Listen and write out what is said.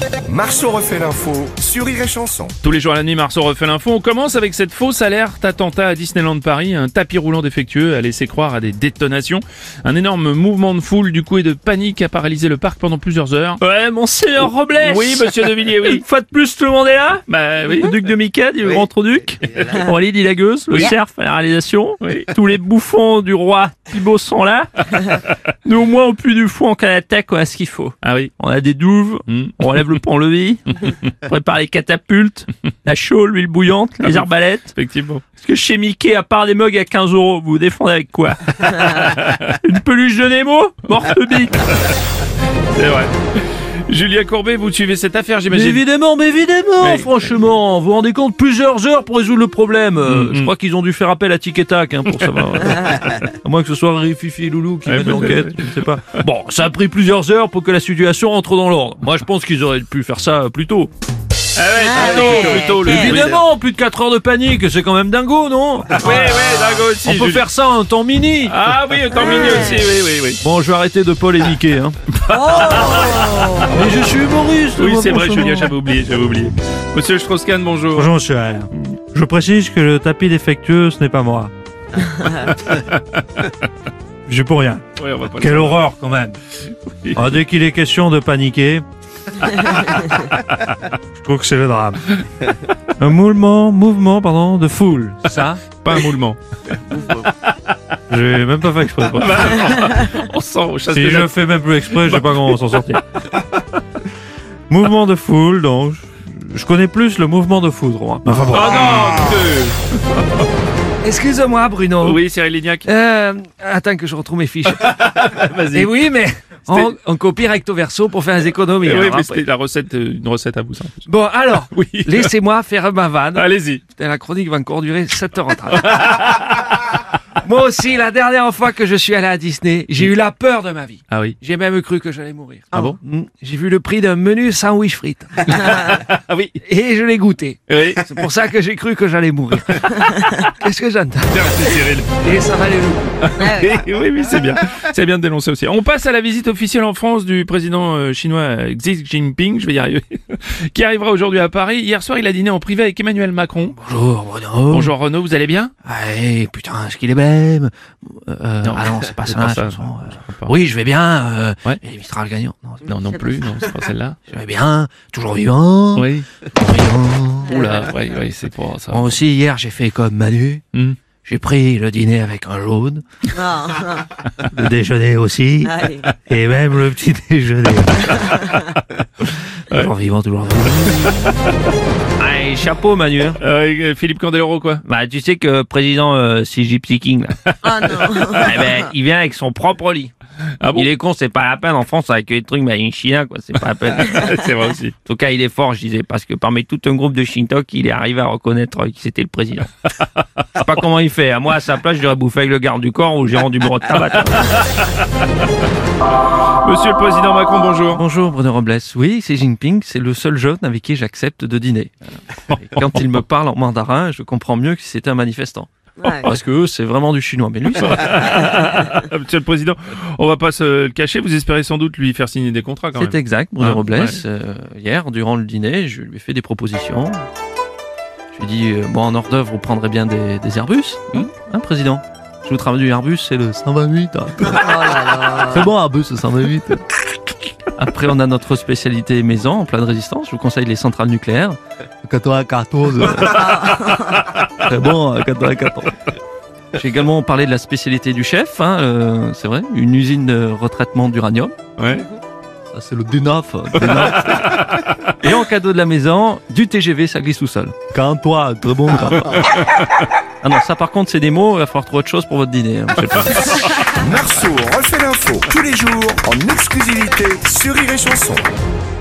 Marceau refait l'info sur Rire et Chanson. Tous les jours à la nuit, Marceau refait l'info. On commence avec cette fausse alerte attentat à Disneyland Paris. Un tapis roulant défectueux a laissé croire à des détonations. Un énorme mouvement de foule du coup et de panique a paralysé le parc pendant plusieurs heures. Ouais, Monseigneur Robles. Oui, monsieur De Villiers, oui. Une fois de plus, tout le monde est là. Bah oui. Le duc de Miquel, le grand duc. Aurélie Dilagueuse, le cerf à la réalisation. Oui. Tous les bouffons du roi Thibaut sont là. Nous, au moins, au Puy du Fou, en Canatech, on a ce qu'il faut. Ah oui. On a des douves, on relève le pont-levis, on prépare les catapultes, la chaux, l'huile bouillante, les arbalètes. Effectivement. Parce que chez Mickey, à part des mugs à 15 €, vous vous défendez avec quoi? Une peluche de Nemo? Morte bite. C'est vrai. Julien Courbet, vous suivez cette affaire, Mais j'imagine. évidemment, Oui. franchement, vous vous rendez compte, plusieurs heures pour résoudre le problème. Je crois qu'ils ont dû faire appel à Tic et Tac pour savoir. À moins que ce soit Fifi et Loulou qui Ouais, mènent l'enquête, je ne sais pas. Bon, ça a pris plusieurs heures pour que la situation rentre dans l'ordre. Moi, je pense qu'ils auraient pu faire ça plus tôt. Plutôt le Évidemment, plus de 4 heures de panique, c'est quand même dingo, non? Oui, dingo aussi. On peut faire ça en temps mini. Ah oui, autant mignon aussi, oui. Bon, je vais arrêter de Paul et Mickey. Mais je suis humoriste. Oui, moi, c'est vrai, franchement. Julien, j'avais oublié. Monsieur Strauss-Kahn, bonjour. Bonjour monsieur. Je précise que le tapis défectueux, ce n'est pas moi. J'ai pour rien. Ouais, on va pas le Quelle faire. horreur quand même. Oui. Ah, dès qu'il est question de paniquer, je trouve que c'est le drame. Un mouvement de foule, c'est ça? Pas un moulement. J'ai même pas fait exprès. quoi. On sent au chasse Si de je fais même plus exprès, je sais pas comment on va s'en sortir. Mouvement de foule, donc. Je connais plus le mouvement de foudre, moi. Enfin bon. Oh non, Excuse-moi, Bruno. Oui, Cyril Lignac. Attends que je retrouve mes fiches. Vas-y. Et oui, mais on copie recto verso pour faire des économies. Oui, alors, mais après. c'était la recette, une recette à vous, ça. en plus. Bon, alors, Oui. laissez-moi faire ma vanne. Allez-y. Putain, la chronique va encore durer 7h30. Moi aussi, la dernière fois que je suis allé à Disney, j'ai eu la peur de ma vie. Ah oui. J'ai même cru que j'allais mourir. Ah bon? J'ai vu le prix d'un menu sandwich frites. Ah oui. Et je l'ai goûté. Oui. C'est pour ça que j'ai cru que j'allais mourir. Qu'est-ce que j'entends? Merci Cyril. Et ça valait le coup. Oui, c'est bien. C'est bien de dénoncer aussi. On passe à la visite officielle en France du président chinois Xi Jinping, je vais y arriver, qui arrivera aujourd'hui à Paris. Hier soir, il a dîné en privé avec Emmanuel Macron. Bonjour, Bruno. Bonjour Renaud, vous allez bien? Ouais, putain, est-ce qu'il est belle? Ah non, c'est pas c'est ça. pas la ça. chanson, pas. Oui, je vais bien. Ouais. Et Mistral gagnant. Non plus, non, c'est pas celle-là. Je vais bien. Toujours vivant. Oui. Toujours vivant. Oula, oui, c'est pour ça. Moi aussi, hier, j'ai fait comme Manu. Hmm. J'ai pris le dîner avec un jaune. Le déjeuner aussi. Allez. Et même le petit déjeuner. Toujours vivant, toujours vivant. Allez, chapeau, Manu. hein. Philippe Candeloro, quoi. Bah, tu sais que président Xi Jinping, là, Oh non. eh ben, il vient avec son propre lit. Ah bon? Il est con, c'est pas la peine. En France, avec les trucs, mais une China, quoi, c'est pas la peine. C'est vrai aussi. En tout cas, il est fort, je disais, parce que parmi tout un groupe de Shintok, il est arrivé à reconnaître qui c'était le président. Je sais pas comment il fait. Moi, à sa place, j'aurais bouffé avec le garde du corps ou le gérant du bureau de tabac. Monsieur le président Macron, bonjour. Bonjour, Bruno Robles. Oui, Xi Jinping, c'est le seul jeune avec qui j'accepte de dîner. Et quand il me parle en mandarin, je comprends mieux que c'était un manifestant. Ouais. Parce que eux, c'est vraiment du chinois. Mais lui, c'est Monsieur le président, on va pas se le cacher, vous espérez sans doute lui faire signer des contrats quand même. c'est exact, Bruno Ah, Robles. ouais. Hier, durant le dîner, je lui ai fait des propositions. Je lui ai dit, bon, en hors d'œuvre, vous prendrez bien des Airbus, hein, président? Je vous travaille du Airbus, c'est le 128. Hein. Oh là là. C'est bon, Airbus, le 128. Après, on a notre spécialité maison en pleine résistance. Je vous conseille les centrales nucléaires. 94. C'est bon, 94. J'ai également parlé de la spécialité du chef, hein, c'est vrai, une usine de retraitement d'uranium. Ouais. Ça, c'est le D9. Et en cadeau de la maison, du TGV, ça glisse tout seul. Calme-toi, très bon. Ah non, ça par contre, c'est des mots, il va falloir trouver autre chose pour votre dîner. Hein, je sais pas. Marceau refait l'info tous les jours en exclusivité sur Rire et Chanson.